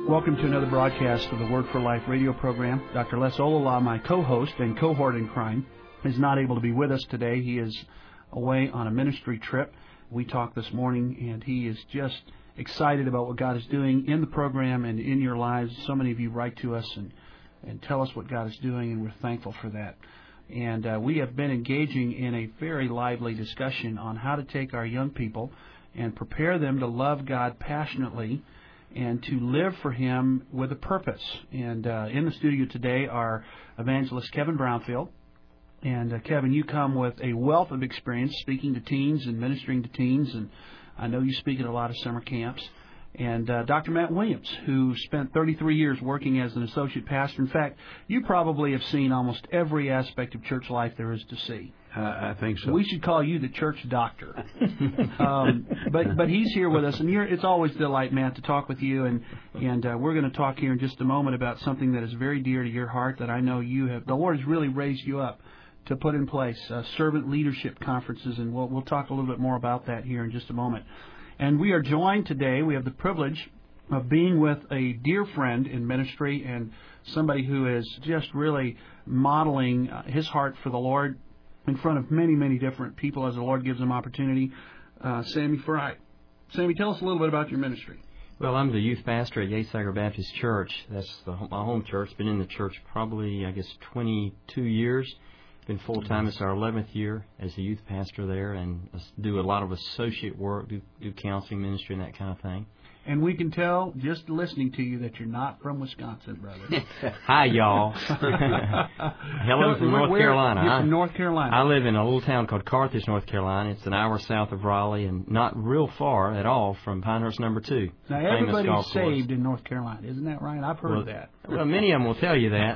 Welcome to another broadcast of the Word for Life radio program. Dr. Les Olala, my co-host and cohort in crime, is not able to be with us today. He is away on a ministry trip. We talked this morning, and he is just excited about what God is doing in the program and in your lives. So many of you write to us and tell us what God is doing, and we're thankful for that. And we have been engaging in a very lively discussion on how to take our young people and prepare them to love God passionately and to live for Him with a purpose. And in the studio today are evangelist Kevin Brownfield. And Kevin, you come with a wealth of experience speaking to teens and ministering to teens, and I know you speak at a lot of summer camps. And Dr. Matt Williams, who spent 33 years working as an associate pastor. In fact, you probably have seen almost every aspect of church life there is to see. I think so. We should call you the church doctor. But he's here with us, and it's always a delight, Matt, to talk with you. And we're going to talk here in just a moment about something that is very dear to your heart that I know the Lord has really raised you up to put in place, servant leadership conferences, and we'll talk a little bit more about that here in just a moment. And we are joined today, we have the privilege of being with a dear friend in ministry and somebody who is just really modeling his heart for the Lord in front of many, many different people as the Lord gives them opportunity. Sammy Fry. Sammy, tell us a little bit about your ministry. Well, I'm the youth pastor at Yates-Sager Baptist Church. That's my home church. Been in the church probably, 22 years. Been full-time. It's our 11th year as the youth pastor there, and do a lot of associate work, do counseling ministry and that kind of thing. And we can tell, just listening to you, that you're not from Wisconsin, brother. Hi, y'all. Hello from North Carolina. You're from North Carolina. I live in a little town called Carthage, North Carolina. It's an hour south of Raleigh and not real far at all from Pinehurst No. 2. Now, everybody's saved in North Carolina. Isn't that right? I've heard that. Well, many of them will tell you that.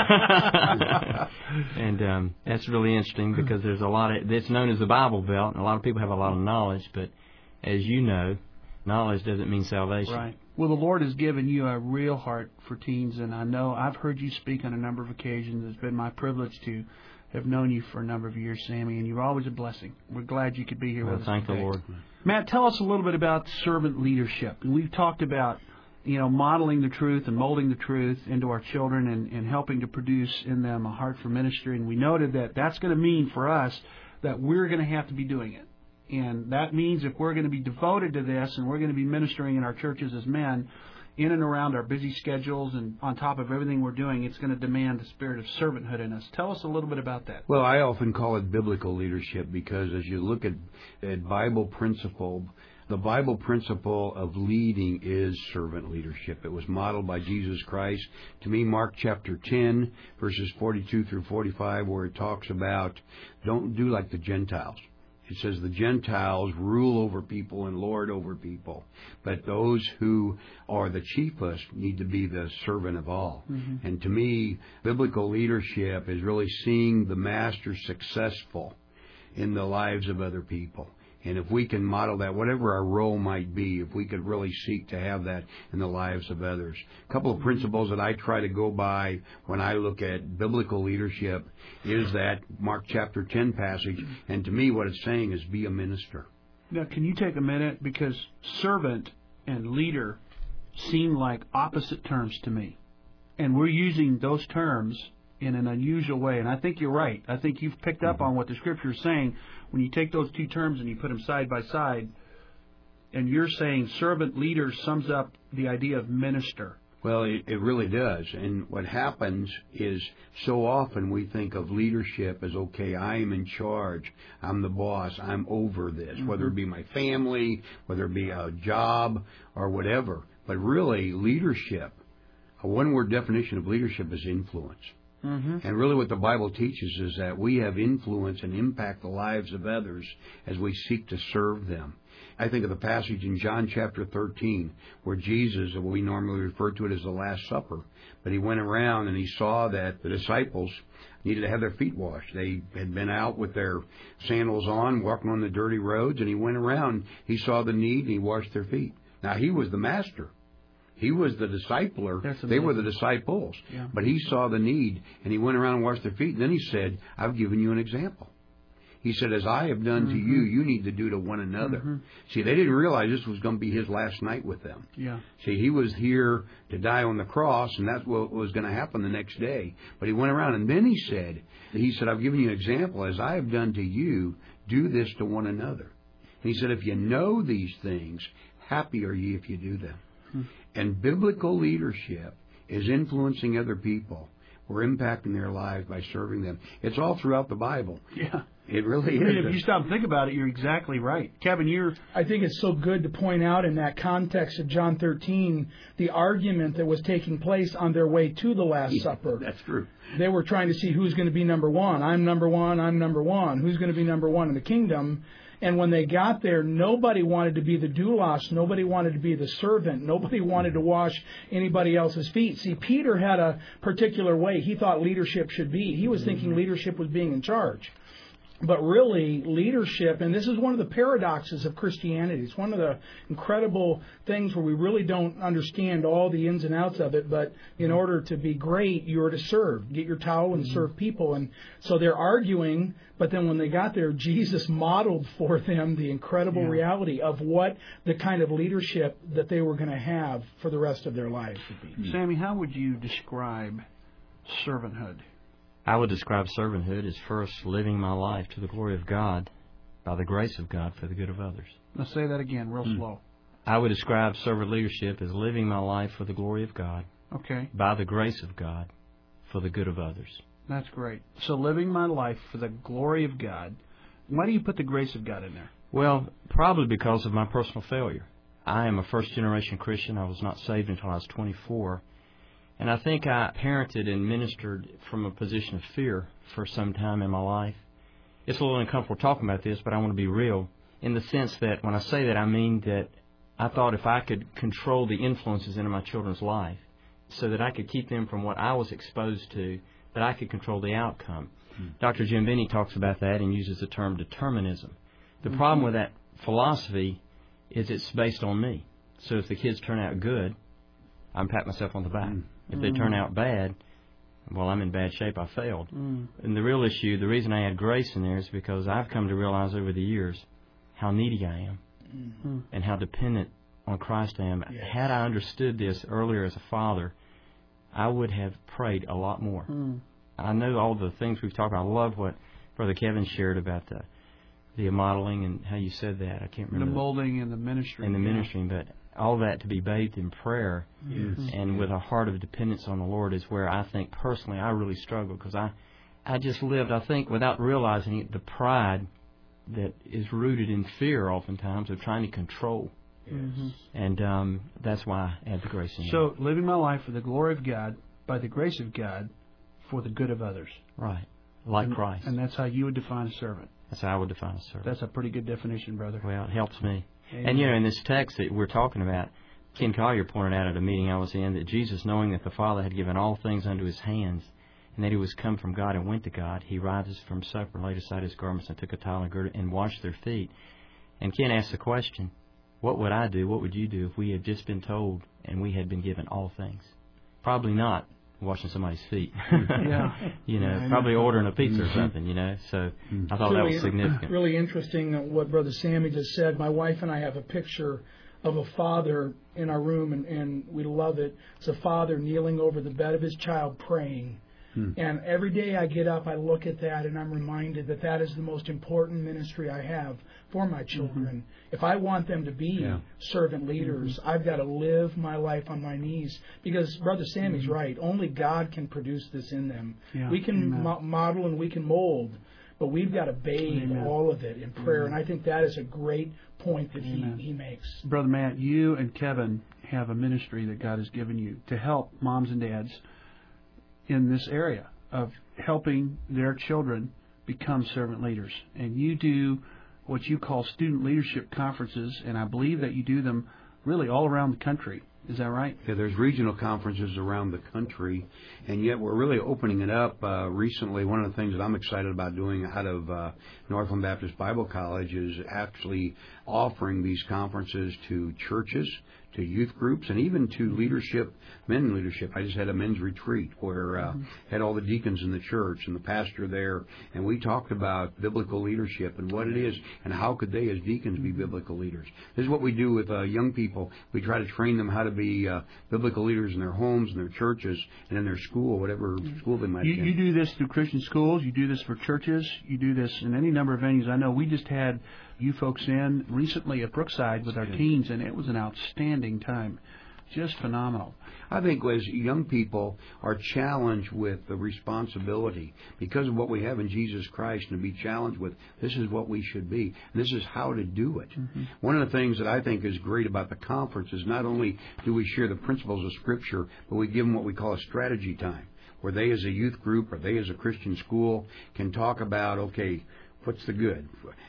And that's really interesting because there's a lot of, it's known as the Bible Belt, and a lot of people have a lot of knowledge, but as you know, knowledge doesn't mean salvation. Right. Well, the Lord has given you a real heart for teens, and I know I've heard you speak on a number of occasions. It's been my privilege to have known you for a number of years, Sammy, and you're always a blessing. We're glad you could be here with us thank today. the Lord. Matt, tell us a little bit about servant leadership. We've talked about, modeling the truth and molding the truth into our children and helping to produce in them a heart for ministry, and we noted that that's going to mean for us that we're going to have to be doing it. And that means if we're going to be devoted to this and we're going to be ministering in our churches as men in and around our busy schedules and on top of everything we're doing, it's going to demand the spirit of servanthood in us. Tell us a little bit about that. Well, I often call it biblical leadership because as you look at Bible principle, the Bible principle of leading is servant leadership. It was modeled by Jesus Christ. To me, Mark chapter 10, verses 42 through 45, where it talks about don't do like the Gentiles. It says the Gentiles rule over people and lord over people, but those who are the chiefest need to be the servant of all. Mm-hmm. And to me, biblical leadership is really seeing the master successful in the lives of other people. And if we can model that, whatever our role might be, if we could really seek to have that in the lives of others. A couple of principles that I try to go by when I look at biblical leadership is that Mark chapter 10 passage. And to me, what it's saying is be a minister. Now, can you take a minute? Because servant and leader seem like opposite terms to me. And we're using those terms in an unusual way. And I think you're right. I think you've picked up on what the Scripture is saying. When you take those two terms and you put them side by side, and you're saying servant leader sums up the idea of minister. Well, it really does. And what happens is so often we think of leadership as, okay, I am in charge. I'm the boss. I'm over this, whether it be my family, whether it be a job or whatever. But really, leadership, a one-word definition of leadership is influence. Mm-hmm. And really what the Bible teaches is that we have influence and impact the lives of others as we seek to serve them. I think of the passage in John chapter 13 where Jesus, we normally refer to it as the Last Supper, but he went around and he saw that the disciples needed to have their feet washed. They had been out with their sandals on, walking on the dirty roads, and he went around, he saw the need, and he washed their feet. Now, he was the master. He was the discipler. They were the disciples. Yeah. But he saw the need, and he went around and washed their feet. And then he said, I've given you an example. He said, as I have done to you, you need to do to one another. See, they didn't realize this was going to be his last night with them. Yeah. See, he was here to die on the cross, and that's what was going to happen the next day. But he went around, and then he said, I've given you an example. As I have done to you, do this to one another. And he said, if you know these things, happy are ye if you do them. And biblical leadership is influencing other people. We're impacting their lives by serving them. It's all throughout the Bible. Yeah. It really is. I mean, if you stop and think about it, you're exactly right. Kevin, I think it's so good to point out in that context of John 13, the argument that was taking place on their way to the Last Supper. That's true. They were trying to see who's going to be number one. I'm number one. I'm number one. Who's going to be number one in the kingdom? And when they got there, nobody wanted to be the doulos. Nobody wanted to be the servant. Nobody wanted to wash anybody else's feet. See, Peter had a particular way he thought leadership should be. He was thinking leadership was being in charge. But really, leadership, and this is one of the paradoxes of Christianity. It's one of the incredible things where we really don't understand all the ins and outs of it. But in order to be great, you're to serve. Get your towel and serve people. And so they're arguing, but then when they got there, Jesus modeled for them the incredible reality of what the kind of leadership that they were going to have for the rest of their lives would be. Sammy, how would you describe servanthood? I would describe servanthood as first living my life to the glory of God, by the grace of God, for the good of others. Let's say that again, real slow. I would describe servant leadership as living my life for the glory of God, by the grace of God, for the good of others. That's great. So living my life for the glory of God. Why do you put the grace of God in there? Well, probably because of my personal failure. I am a first-generation Christian. I was not saved until I was 24. And I think I parented and ministered from a position of fear for some time in my life. It's a little uncomfortable talking about this, but I want to be real in the sense that when I say that, I mean that I thought if I could control the influences into my children's life so that I could keep them from what I was exposed to, that I could control the outcome. Dr. Jim Binney talks about that and uses the term determinism. The problem with that philosophy is it's based on me. So if the kids turn out good, I'm patting myself on the back. If they turn out bad, well, I'm in bad shape. I failed. And the real issue, the reason I had grace in there is because I've come to realize over the years how needy I am and how dependent on Christ I am. Yes. Had I understood this earlier as a father, I would have prayed a lot more. I know all the things we've talked about. I love what Brother Kevin shared about the modeling and how you said that. I can't remember. The molding and the ministry. And the ministry, but all that to be bathed in prayer and with a heart of dependence on the Lord is where I think personally I really struggle because I just lived, I think, without realizing it, the pride that is rooted in fear oftentimes of trying to control. And that's why I had the grace in So living my life for the glory of God, by the grace of God, for the good of others. Right. Like Christ. And that's how you would define a servant. That's how I would define a servant. That's a pretty good definition, brother. Well, it helps me. Amen. And, in this text that we're talking about, Ken Collier pointed out at a meeting I was in that Jesus, knowing that the Father had given all things unto his hands, and that he was come from God and went to God, he rises from supper, laid aside his garments, and took a towel and girded and washed their feet. And Ken asked the question, what would I do, what would you do if we had just been told and we had been given all things? Probably not washing somebody's feet. Probably ordering a pizza or something, So I thought that was significant. Really interesting what Brother Sammy just said. My wife and I have a picture of a father in our room, and we love it. It's a father kneeling over the bed of his child praying. And every day I get up, I look at that, and I'm reminded that that is the most important ministry I have for my children. If I want them to be servant leaders, I've got to live my life on my knees. Because Brother Sammy's right. Only God can produce this in them. We can model and we can mold, but we've got to bathe all of it in prayer. And I think that is a great point that he makes. Brother Matt, you and Kevin have a ministry that God has given you to help moms and dads in this area of helping their children become servant leaders. And you do what you call student leadership conferences, and I believe that you do them really all around the country. Is that right? Yeah, there's regional conferences around the country, and yet we're really opening it up recently. One of the things that I'm excited about doing out of Northland Baptist Bible College is actually offering these conferences to churches, to youth groups and even to leadership, men leadership. I just had a men's retreat where had all the deacons in the church and the pastor there, and we talked about biblical leadership and what it is and how could they as deacons be biblical leaders. This is what we do with young people. We try to train them how to be biblical leaders in their homes, in their churches, and in their school, whatever school they might be in. You do this through Christian schools. You do this for churches. You do this in any number of venues. I know we just had you folks in recently at Brookside with our teens, and it was an outstanding time. Just phenomenal. I think as young people are challenged with the responsibility because of what we have in Jesus Christ, and to be challenged with this is what we should be, and this is how to do it. Mm-hmm. One of the things that I think is great about the conference is not only do we share the principles of Scripture, but we give them what we call a strategy time, where they as a youth group or they as a Christian school can talk about, okay, what's the good?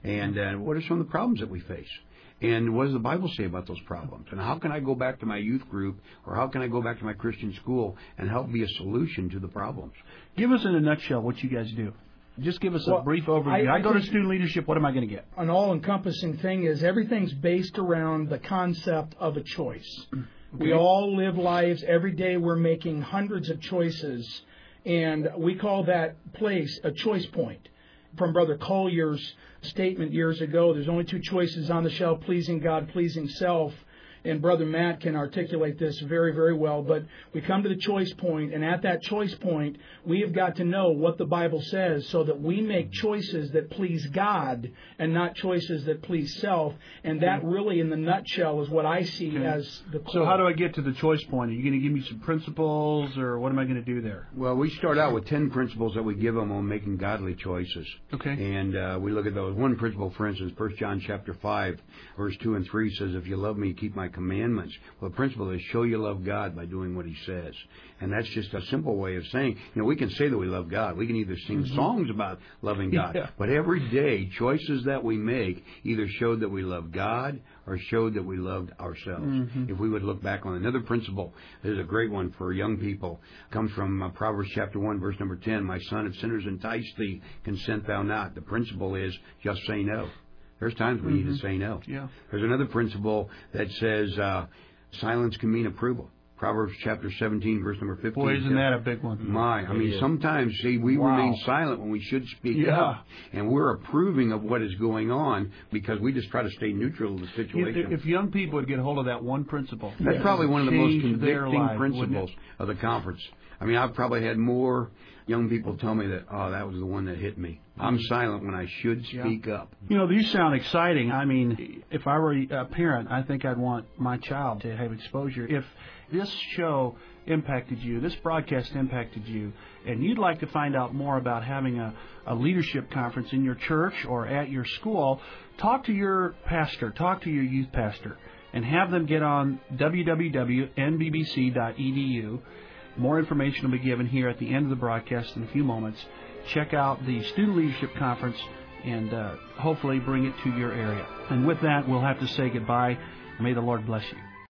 And what are some of the problems that we face? And what does the Bible say about those problems? And how can I go back to my youth group, or how can I go back to my Christian school and help be a solution to the problems? Give us in a nutshell what you guys do. Just give us a brief overview. I go to student leadership, what am I going to get? An all-encompassing thing is everything's based around the concept of a choice. Okay. We all live lives. Every day we're making hundreds of choices, and we call that place a choice point. From Brother Collier's statement years ago, there's only two choices on the shelf, pleasing God, pleasing self. And Brother Matt can articulate this very, very well. But we come to the choice point, and at that choice point, we have got to know what the Bible says so that we make choices that please God and not choices that please self. And that really, in the nutshell, is what I see as the core. So how do I get to the choice point? Are you going to give me some principles, or what am I going to do there? Well, we start out with 10 principles that we give them on making godly choices. Okay. And we look at those. One principle, for instance, 1 John chapter 5, verse 2 and 3 says, if you love me, keep my commandments. Well, the principle is show you love God by doing what He says. And that's just a simple way of saying, we can say that we love God. We can either sing songs about loving God. Yeah. But every day, choices that we make either showed that we love God or showed that we loved ourselves. Mm-hmm. If we would look back on another principle, there's a great one for young people. It comes from Proverbs chapter 1, verse number 10. My son, if sinners entice thee, consent thou not. The principle is just say no. There's times we need to say no. Yeah. There's another principle that says silence can mean approval. Proverbs chapter 17, verse number 15. Boy, isn't that a big one? Sometimes, we remain silent when we should speak up. And we're approving of what is going on because we just try to stay neutral in the situation. If young people would get hold of that one principle. That's probably one of the most convicting principles of the conference. I've probably had more young people tell me that, that was the one that hit me. I'm silent when I should speak up. These sound exciting. If I were a parent, I think I'd want my child to have exposure. If this show impacted you, this broadcast impacted you, and you'd like to find out more about having a leadership conference in your church or at your school, talk to your pastor, talk to your youth pastor, and have them get on www.nbbc.edu. More information will be given here at the end of the broadcast in a few moments. Check out the Student Leadership Conference and hopefully bring it to your area. And with that, we'll have to say goodbye. May the Lord bless you.